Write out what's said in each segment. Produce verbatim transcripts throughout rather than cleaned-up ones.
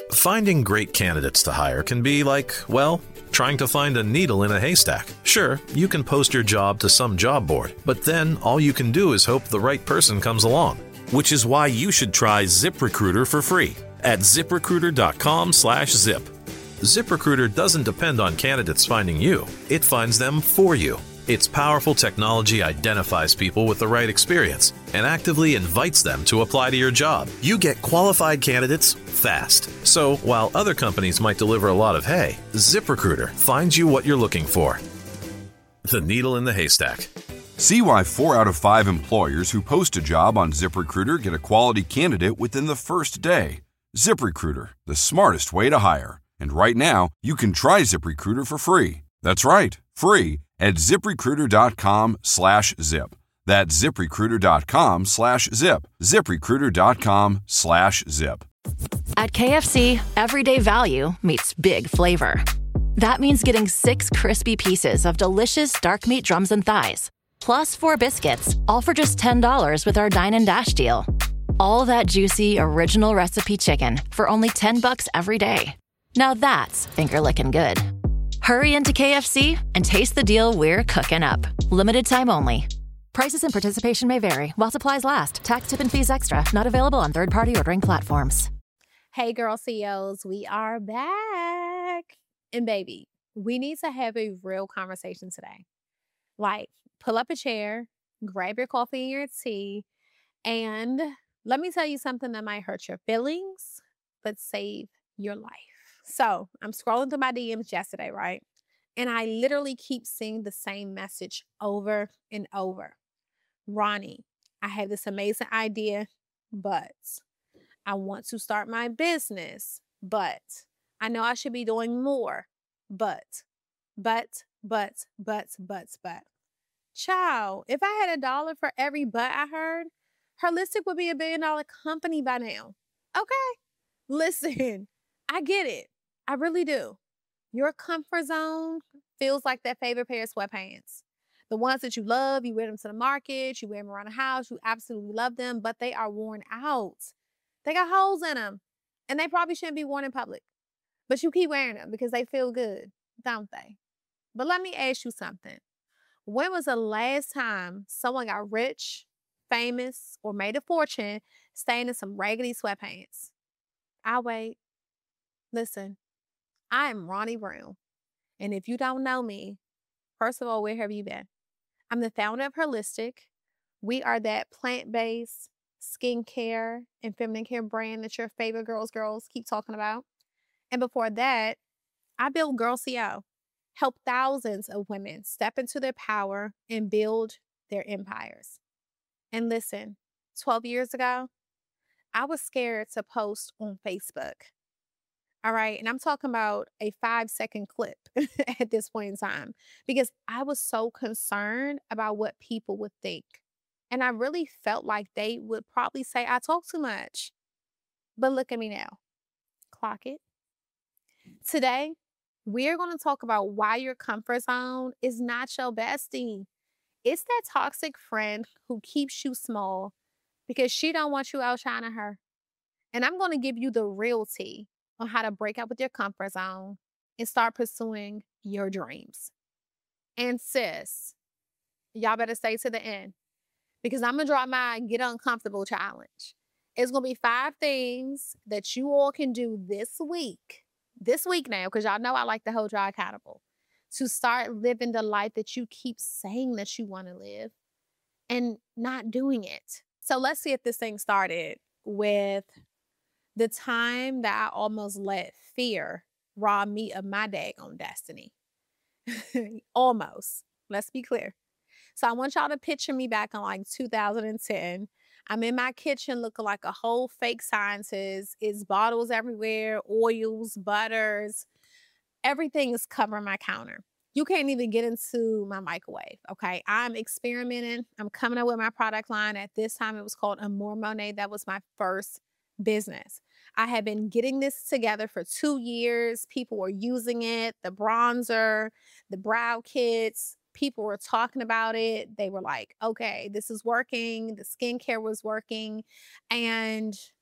Finding great candidates to hire can be like, well, trying to find a needle in a haystack. Sure, you can post your job to some job board, but then all you can do is hope the right person comes along. Which is why you should try ZipRecruiter for free at ZipRecruiter.com slash zip. ZipRecruiter doesn't depend on candidates finding you. It finds them for you. Its powerful technology identifies people with the right experience and actively invites them to apply to your job. You get qualified candidates fast. So while other companies might deliver a lot of hay, ZipRecruiter finds you what you're looking for. The needle in the haystack. See why four out of five employers who post a job on ZipRecruiter get a quality candidate within the first day. ZipRecruiter, the smartest way to hire. And right now, you can try ZipRecruiter for free. That's right, free at ZipRecruiter.com slash zip. That's ZipRecruiter.com slash zip. ZipRecruiter.com slash zip. At K F C, everyday value meets big flavor. That means getting six crispy pieces of delicious dark meat drums and thighs, plus four biscuits, all for just ten dollars with our Dine and Dash deal. All that juicy, original recipe chicken for only ten bucks every day. Now that's finger-licking good. Hurry into K F C and taste the deal we're cooking up. Limited time only. Prices and participation may vary while supplies last. Tax, tip, and fees extra. Not available on third-party ordering platforms. Hey, girl C E Os, we are back. And baby, we need to have a real conversation today. Like, pull up a chair, grab your coffee and your tea, and let me tell you something that might hurt your feelings, but save your life. So I'm scrolling through my D Ms yesterday, right? And I literally keep seeing the same message over and over. Ronnie, I have this amazing idea, but I want to start my business, but I know I should be doing more, but, but, but, but, but, but. Child, if I had a dollar for every but I heard, Holistic would be a billion dollar company by now. Okay? Listen, I get it. I really do. Your comfort zone feels like that favorite pair of sweatpants. The ones that you love, you wear them to the market, you wear them around the house, you absolutely love them, but they are worn out. They got holes in them, and they probably shouldn't be worn in public. But you keep wearing them because they feel good, don't they? But let me ask you something. When was the last time someone got rich, famous, or made a fortune staying in some raggedy sweatpants? I'll wait. Listen, I am Ronnie Brown. And if you don't know me, first of all, where have you been? I'm the founder of Holistic. We are that plant-based skincare and feminine care brand that your favorite girls, girls keep talking about. And before that, I built Girl C E O, help thousands of women step into their power and build their empires. And listen, twelve years ago, I was scared to post on Facebook. All right. And I'm talking about a five second clip at this point in time because I was so concerned about what people would think. And I really felt like they would probably say I talk too much. But look at me now. Clock it. Today, we're going to talk about why your comfort zone is not your bestie. It's that toxic friend who keeps you small because she don't want you outshining her. And I'm going to give you the real tea on how to break out with your comfort zone and start pursuing your dreams. And sis, y'all better stay to the end because I'm going to drop my Get Uncomfortable challenge. It's going to be five things that you all can do this week, this week now, because y'all know I like to hold y'all accountable, to start living the life that you keep saying that you want to live and not doing it. So let's see if this thing started with the time that I almost let fear rob me of my daggone destiny. Almost. Let's be clear. So I want y'all to picture me back in like two thousand ten. I'm in my kitchen looking like a whole fake scientist. It's bottles everywhere, oils, butters. Everything is covering my counter. You can't even get into my microwave, okay? I'm experimenting. I'm coming up with my product line. At this time, it was called Amour Monet. That was my first business. I had been getting this together for two years. People were using it, the bronzer, the brow kits. People were talking about it. They were like, okay, this is working. The skincare was working. And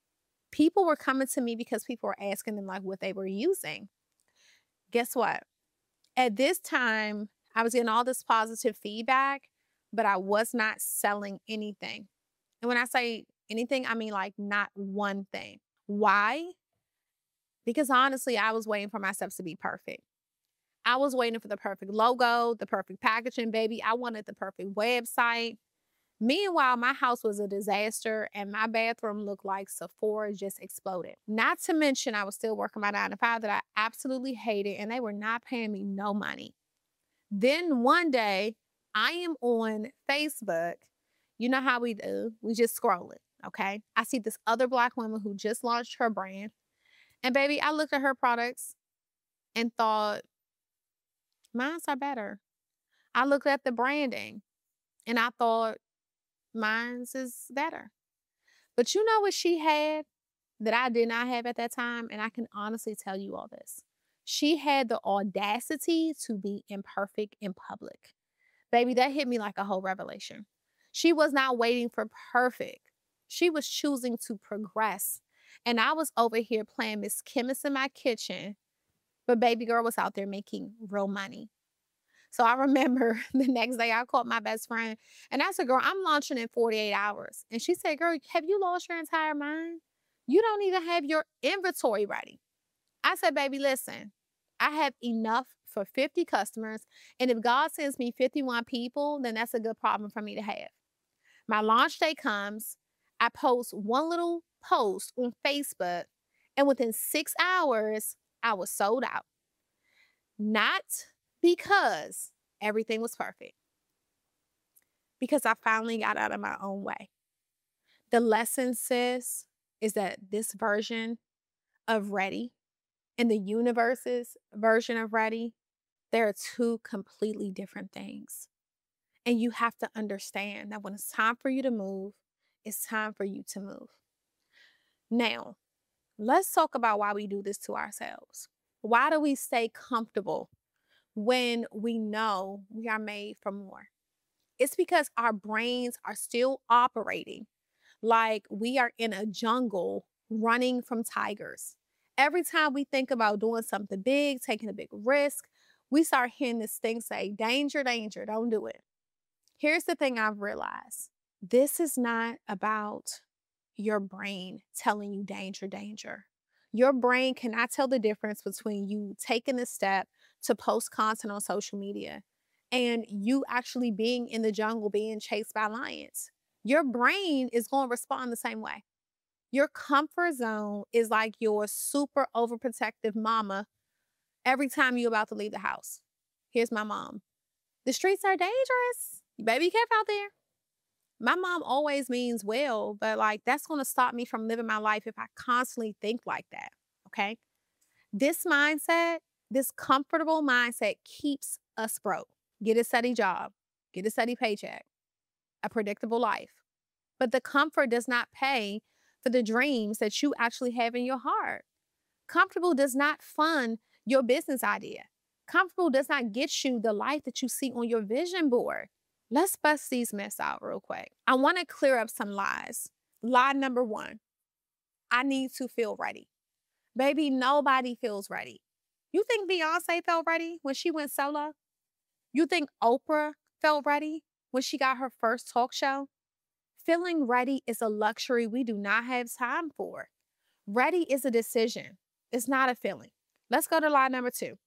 People were coming to me because people were asking them like what they were using. Guess what? At this time, I was getting all this positive feedback, but I was not selling anything. And when I say anything, I mean like not one thing. Why? Because honestly, I was waiting for my steps to be perfect. I was waiting for the perfect logo, the perfect packaging, baby. I wanted the perfect website. Meanwhile, my house was a disaster and my bathroom looked like Sephora just exploded. Not to mention, I was still working my nine to five that I absolutely hated and they were not paying me no money. Then one day, I am on Facebook. You know how we do. We just scroll it, okay? I see this other Black woman who just launched her brand. And baby, I looked at her products and thought, mine's are better. I looked at the branding and I thought, mine's is better. But you know what she had that I did not have at that time? And I can honestly tell you all this. She had the audacity to be imperfect in public. Baby, that hit me like a whole revelation. She was not waiting for perfect. She was choosing to progress. And I was over here playing Miss Chemist in my kitchen, but baby girl was out there making real money. So I remember the next day I called my best friend and I said, girl, I'm launching in forty-eight hours. And she said, girl, have you lost your entire mind? You don't even have your inventory ready. I said, baby, listen, I have enough for fifty customers. And if God sends me fifty-one people, then that's a good problem for me to have. My launch day comes. I post one little post on Facebook. And within six hours, I was sold out. Not because everything was perfect. Because I finally got out of my own way. The lesson, sis, is that this version of Ready and the universe's version of Ready, there are two completely different things. And you have to understand that when it's time for you to move, it's time for you to move. Now, let's talk about why we do this to ourselves. Why do we stay comfortable when we know we are made for more? It's because our brains are still operating like we are in a jungle running from tigers. Every time we think about doing something big, taking a big risk, we start hearing this thing say, danger, danger, don't do it. Here's the thing I've realized. This is not about your brain telling you danger, danger. Your brain cannot tell the difference between you taking the step to post content on social media and you actually being in the jungle being chased by lions. Your brain is going to respond the same way. Your comfort zone is like your super overprotective mama every time you're about to leave the house. Here's my mom. The streets are dangerous. You better be careful out there. My mom always means well, but like that's going to stop me from living my life if I constantly think like that, okay? This mindset, this comfortable mindset keeps us broke. Get a steady job, get a steady paycheck, a predictable life. But the comfort does not pay for the dreams that you actually have in your heart. Comfortable does not fund your business idea. Comfortable does not get you the life that you see on your vision board. Let's bust these myths out real quick. I want to clear up some lies. Lie number one, I need to feel ready. Baby, nobody feels ready. You think Beyonce felt ready when she went solo? You think Oprah felt ready when she got her first talk show? Feeling ready is a luxury we do not have time for. Ready is a decision. It's not a feeling. Let's go to lie number two.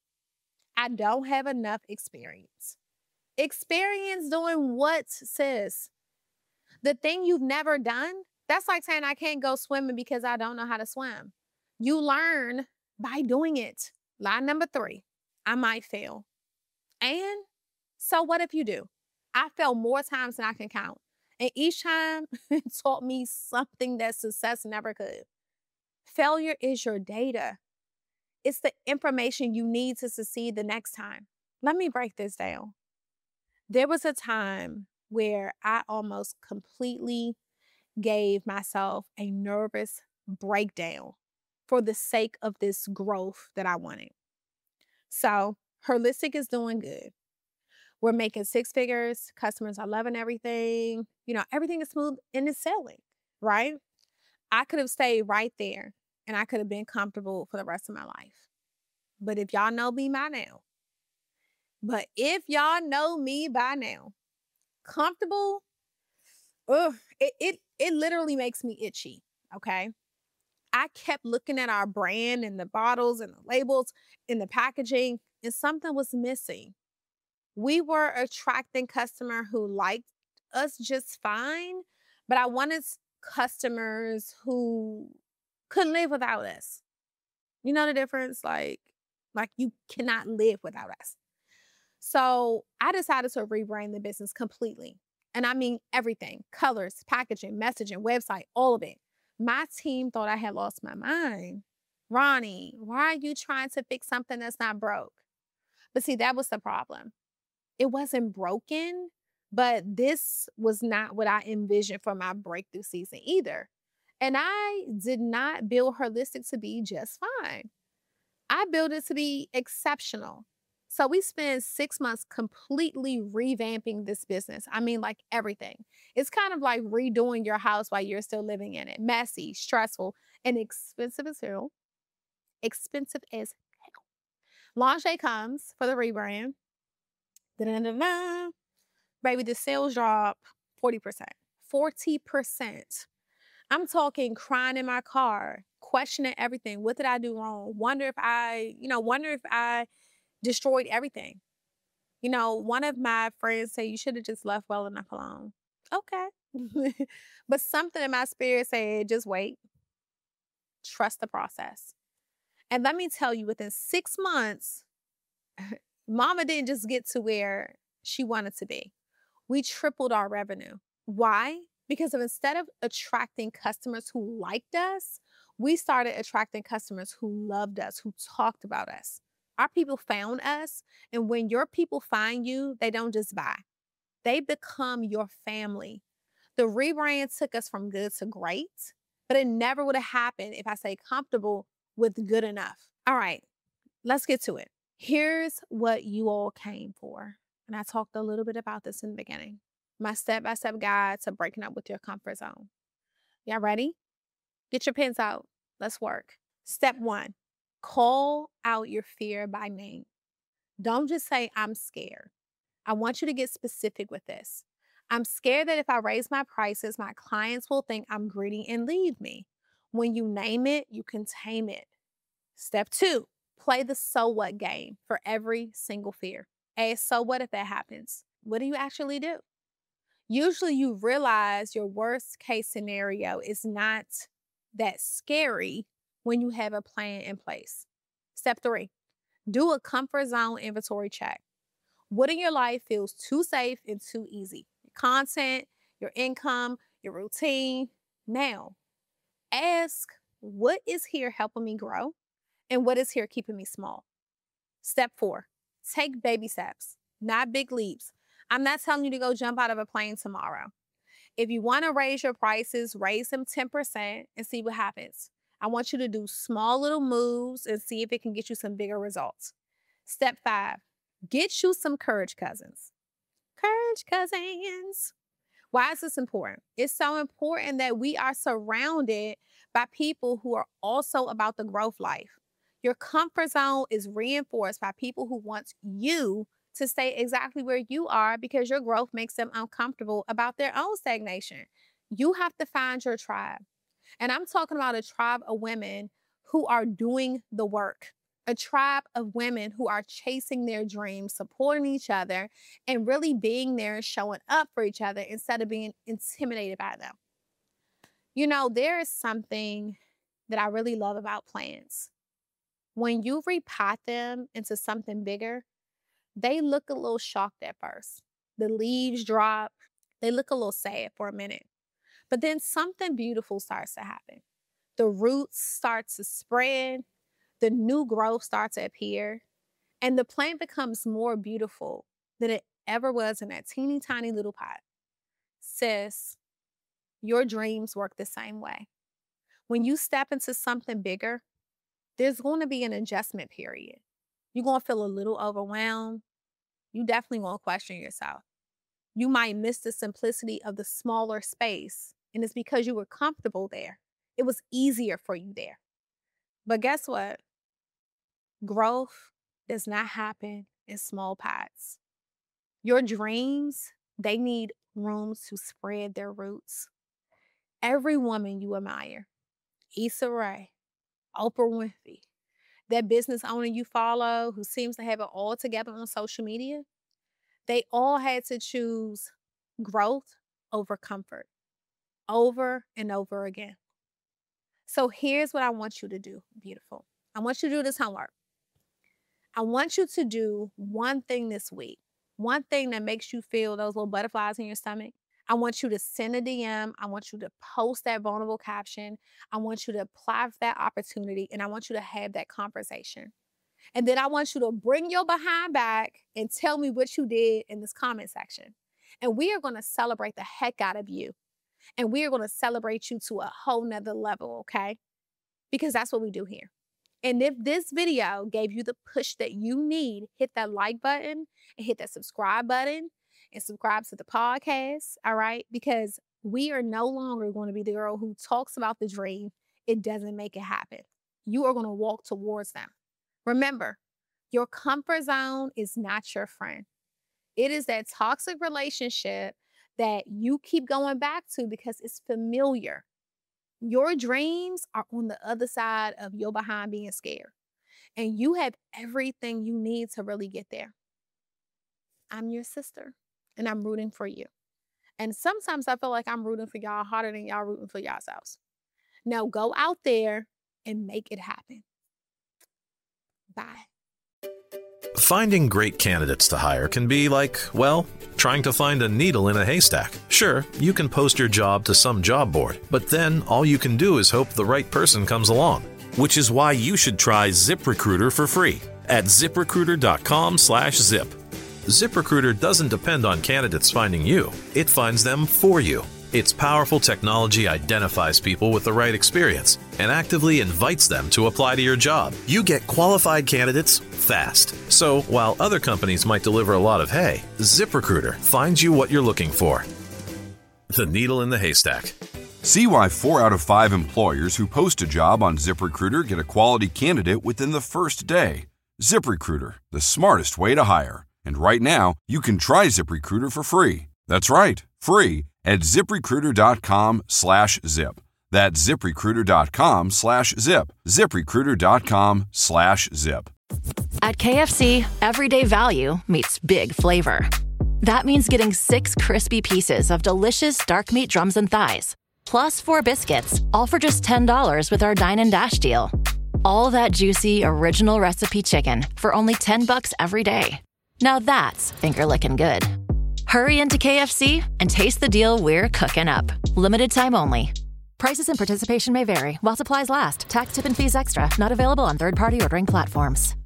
I don't have enough experience. Experience doing what, sis? The thing you've never done? That's like saying I can't go swimming because I don't know how to swim. You learn by doing it. Lie number three. I might fail. And so what if you do? I failed more times than I can count. And each time it taught me something that success never could. Failure is your data. It's the information you need to succeed the next time. Let me break this down. There was a time where I almost completely gave myself a nervous breakdown for the sake of this growth that I wanted. So, Holistic is doing good. We're making six figures. Customers are loving everything. You know, everything is smooth and it's selling, right? I could have stayed right there and I could have been comfortable for the rest of my life. But if y'all know me by now, but if y'all know me by now, comfortable, ugh, it, it, it literally makes me itchy, okay? I kept looking at our brand and the bottles and the labels and the packaging, and something was missing. We were attracting customer who liked us just fine, but I wanted customers who couldn't live without us. You know the difference? Like, like you cannot live without us. So I decided to rebrand the business completely. And I mean everything, colors, packaging, messaging, website, all of it. My team thought I had lost my mind. Ronnie, why are you trying to fix something that's not broke? But see, that was the problem. It wasn't broken, but this was not what I envisioned for my breakthrough season either. And I did not build Holistic to be just fine. I built it to be exceptional. So we spent six months completely revamping this business. I mean, like everything. It's kind of like redoing your house while you're still living in it. Messy, stressful, and expensive as hell. Expensive as hell. Launch day comes for the rebrand. Da-da-da-da. Baby, the sales drop forty percent. forty percent. I'm talking crying in my car, questioning everything. What did I do wrong? Wonder if I, you know, wonder if I destroyed everything. You know, one of my friends said, you should have just left well enough alone. Okay. But something in my spirit said, just wait. Trust the process. And let me tell you, within six months, Mama didn't just get to where she wanted to be. We tripled our revenue. Why? Because of instead of attracting customers who liked us, we started attracting customers who loved us, who talked about us. Our people found us, and when your people find you, they don't just buy. They become your family. The rebrand took us from good to great, but it never would have happened if I say comfortable with good enough. All right, let's get to it. Here's what you all came for. And I talked a little bit about this in the beginning. My step-by-step guide to breaking up with your comfort zone. Y'all ready? Get your pens out. Let's work. Step one, call out your fear by name. Don't just say, I'm scared. I want you to get specific with this. I'm scared that if I raise my prices, my clients will think I'm greedy and leave me. When you name it, you can tame it. Step two, play the so what game for every single fear. Hey, so what if that happens? What do you actually do? Usually you realize your worst case scenario is not that scary when you have a plan in place. Step three, do a comfort zone inventory check. What in your life feels too safe and too easy? Your content, your income, your routine. Now, ask what is here helping me grow and what is here keeping me small. Step four, take baby steps, not big leaps. I'm not telling you to go jump out of a plane tomorrow. If you want to raise your prices, raise them ten percent and see what happens. I want you to do small little moves and see if it can get you some bigger results. Step five, get you some Courage Cousins. Courage Cousins. Why is this important? It's so important that we are surrounded by people who are also about the growth life. Your comfort zone is reinforced by people who want you to stay exactly where you are because your growth makes them uncomfortable about their own stagnation. You have to find your tribe. And I'm talking about a tribe of women who are doing the work. A tribe of women who are chasing their dreams, supporting each other, and really being there and showing up for each other instead of being intimidated by them. You know, there is something that I really love about plants. When you repot them into something bigger, they look a little shocked at first. The leaves drop. They look a little sad for a minute. But then something beautiful starts to happen. The roots start to spread. The new growth starts to appear. And the plant becomes more beautiful than it ever was in that teeny tiny little pot. Sis, your dreams work the same way. When you step into something bigger, there's going to be an adjustment period. You're going to feel a little overwhelmed. You definitely won't question yourself. You might miss the simplicity of the smaller space, and it's because you were comfortable there. It was easier for you there. But guess what? Growth does not happen in small pots. Your dreams, they need rooms to spread their roots. Every woman you admire, Issa Rae, Oprah Winfrey, that business owner you follow who seems to have it all together on social media, they all had to choose growth over comfort over and over again. So here's what I want you to do, beautiful. I want you to do this homework. I want you to do one thing this week, one thing that makes you feel those little butterflies in your stomach. I want you to send a D M. I want you to post that vulnerable caption. I want you to apply for that opportunity, and I want you to have that conversation. And then I want you to bring your behind back and tell me what you did in this comment section. And we are going to celebrate the heck out of you. And we are going to celebrate you to a whole nother level, okay? Because that's what we do here. And if this video gave you the push that you need, hit that like button and hit that subscribe button and subscribe to the podcast, all right? Because we are no longer going to be the girl who talks about the dream, it doesn't make it happen. You are going to walk towards them. Remember, your comfort zone is not your friend. It is that toxic relationship that you keep going back to because it's familiar. Your dreams are on the other side of your behind being scared. And you have everything you need to really get there. I'm your sister, and I'm rooting for you. And sometimes I feel like I'm rooting for y'all harder than y'all rooting for yourselves. Now go out there and make it happen. Bye. Finding great candidates to hire can be like, well, trying to find a needle in a haystack. Sure, you can post your job to some job board, but then all you can do is hope the right person comes along. Which is why you should try ZipRecruiter for free at ZipRecruiter.com slash zip. ZipRecruiter doesn't depend on candidates finding you. It finds them for you. Its powerful technology identifies people with the right experience and actively invites them to apply to your job. You get qualified candidates fast. So while other companies might deliver a lot of hay, ZipRecruiter finds you what you're looking for. The needle in the haystack. See why four out of five employers who post a job on ZipRecruiter get a quality candidate within the first day. ZipRecruiter, the smartest way to hire. And right now, you can try ZipRecruiter for free. That's right, free at ZipRecruiter.com slash zip. That's ZipRecruiter.com slash zip. ZipRecruiter.com slash zip. At K F C, everyday value meets big flavor. That means getting six crispy pieces of delicious dark meat drums and thighs, plus four biscuits, all for just ten dollars with our Dine and Dash deal. All that juicy, original recipe chicken for only ten bucks every day. Now that's finger-licking good. Hurry into K F C and taste the deal we're cooking up. Limited time only. Prices and participation may vary while supplies last. Tax, tip, and fees extra. Not available on third-party ordering platforms.